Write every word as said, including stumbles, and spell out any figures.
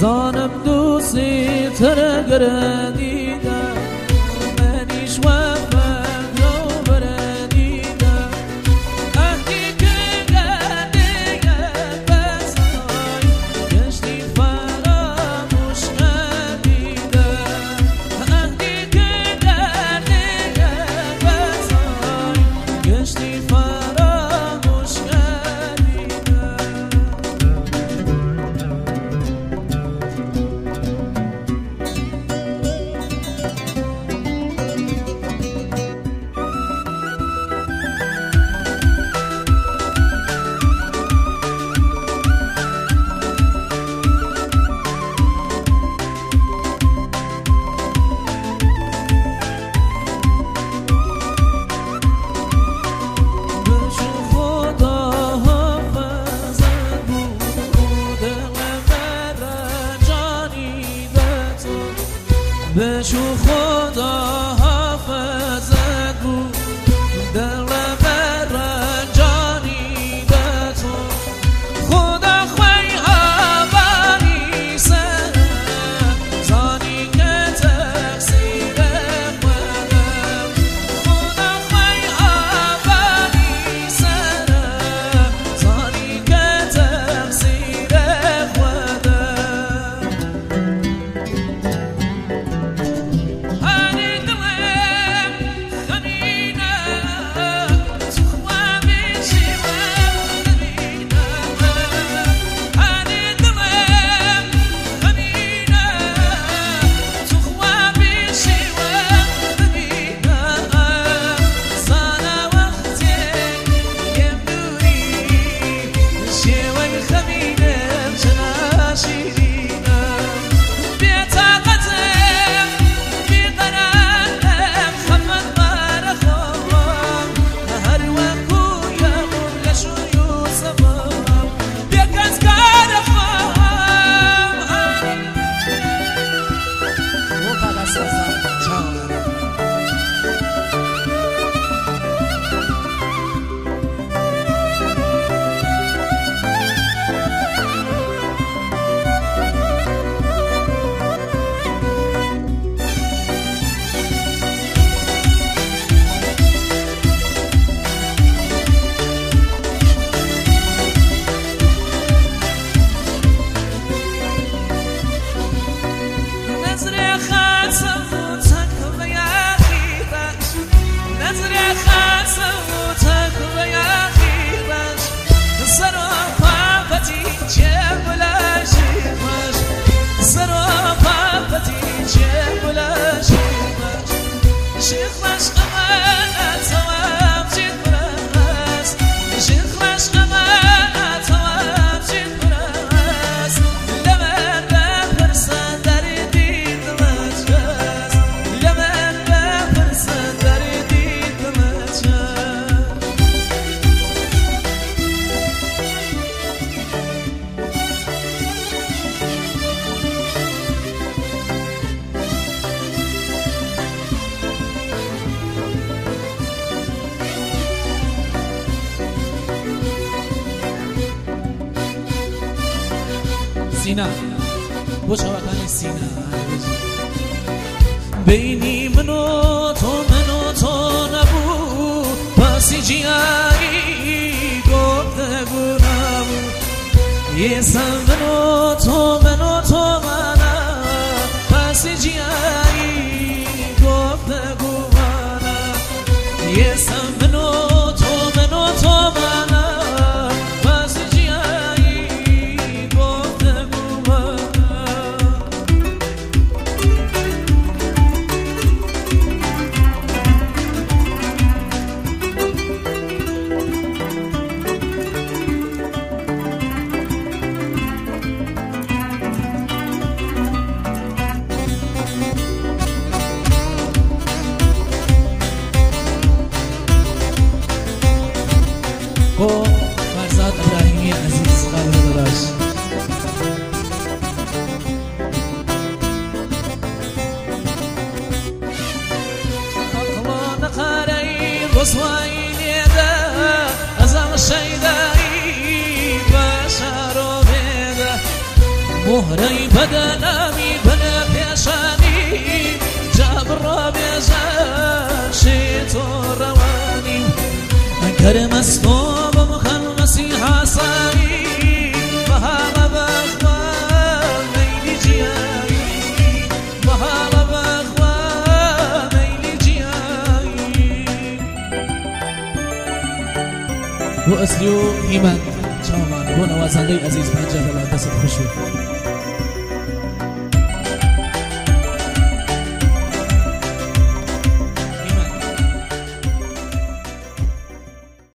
زانم دوستی ترگره دیدم منیش وفت رو بره دیدم اهدی که گردیه بزای گشتی فراموش ندیدم اهدی که گردیه بزای گشتی فراموش ندیدم بشو خدا حافظت بود دل بر جانی به تو خدا خوی آبانی سر زانی که تقصیر خودم خدا خوی آبانی سر زانی که تقصیر خودم سینا بو شوکانی سینا بینی من و تو من و تو نبود پسی جیایی گفتگو نبود یه سم من و تو من و تو منم پسی جیایی گفتگو منم یه سم من و تو من و تو منم مهري بدنامي بنا بيشاني جبر بيزان شيتو رواني كرم اسكوب مخلصي حصاني بهام بخوا ميلي جياي بهام بخوا ميلي جياي وأسليو إيمان شامان بونا وازندي عزيز بانجا بلا دست خشوي